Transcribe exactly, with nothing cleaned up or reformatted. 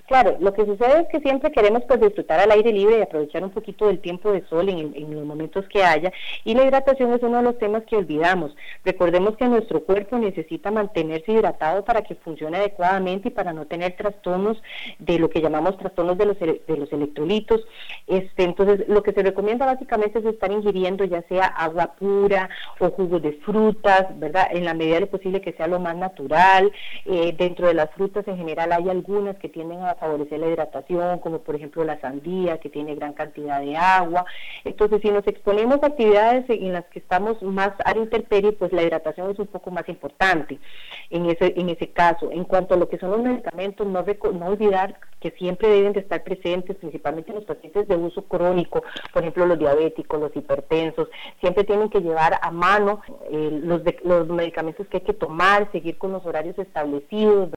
Claro, lo que sucede es que siempre queremos pues disfrutar al aire libre y aprovechar un poquito del tiempo de sol en, en los momentos que haya, y la hidratación es uno de los temas que olvidamos. Recordemos que nuestro cuerpo necesita mantenerse hidratado para que funcione adecuadamente y para no tener trastornos de lo que llamamos trastornos de los, de los electrolitos. Este, entonces, lo que se recomienda básicamente es estar ingiriendo ya sea agua pura o jugos de frutas, ¿verdad? En la medida de lo posible que sea lo más natural. Eh, dentro de las frutas en general hay algunas que tienden a favorecer la hidratación, como por ejemplo la sandía, que tiene gran cantidad de agua. Entonces, si nos exponemos a actividades en las que estamos más a la intemperie, pues la hidratación es un poco más importante en ese, en ese caso. En cuanto a lo que son los medicamentos, no, no olvidar que siempre deben de estar presentes, principalmente los pacientes de uso crónico, por ejemplo los diabéticos, los hipertensos, siempre tienen que llevar a mano eh, los, de, los medicamentos que hay que tomar, seguir con los horarios establecidos,